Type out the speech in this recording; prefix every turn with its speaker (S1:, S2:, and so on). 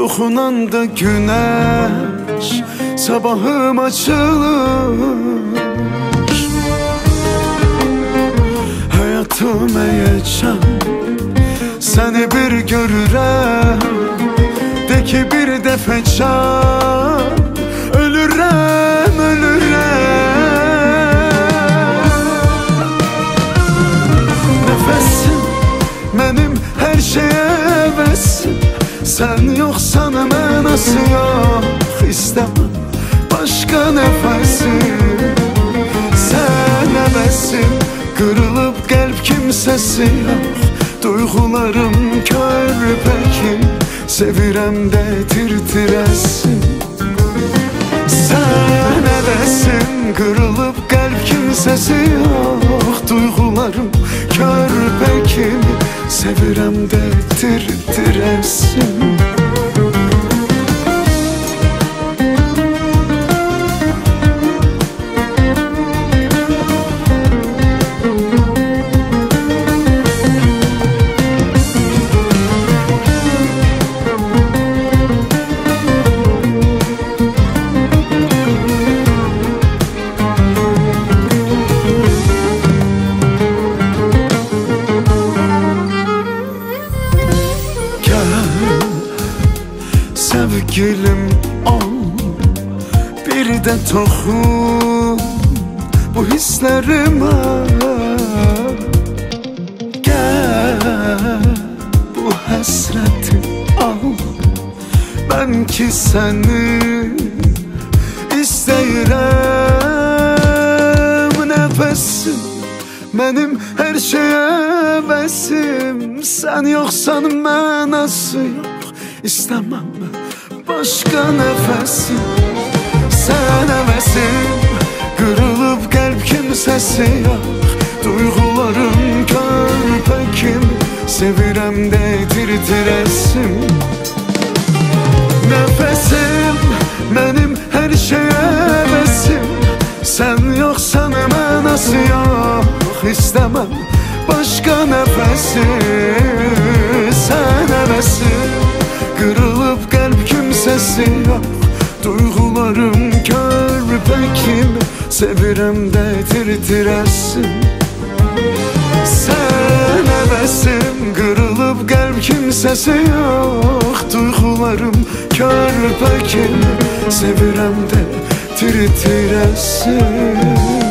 S1: toxunanda güneş sabahım açılır. Hayatım həyəcan, səni bir görürəm, de ki bir dəfə can, ölürəm, ölürəm. Nəfəsim mənim hər şeyə əvəzsim, sən yoxsan mənası yox, istəməm başqa nəfəsim. Sən əvəzsim, qırılıb qəlb kimsəsi yox, duyğularım körpəkim, sevirəm də tir-tirəsin. Sən əvəzsim, qırılıb qəlb kimsəsi yox, duyğularım körpəkim, sevirəm də tir-tirəsin. Sevgilim ol, bir də toxun bu hisslərimə. Gəl bu həsrəti al, mən ki səni istəyirəm. Nəfəsim mənim hər şeyə əvəzsim, sən yoxsan mənası yox, istəməm başqa nəfəsim. Sən əvəzsim, qırılıb qəlb kimsəsi yox, duyğularım körpəkim, sevirəm də tir-tirəsim. Nəfəsim mənim hər şeyə əvəzsim, sən yoxsan mənası yox, istəməm başqa nəfəsim. Sən əvəzsim, qırılıb qəlb kimsəsi yox, duyğularım körpəkim, sevirəm də tir-tirəsim. Sən əvəzsim, qırılıb qəlb kimsəsi yox, duyğularım körpəkim, sevirəm də tir-tirəsim.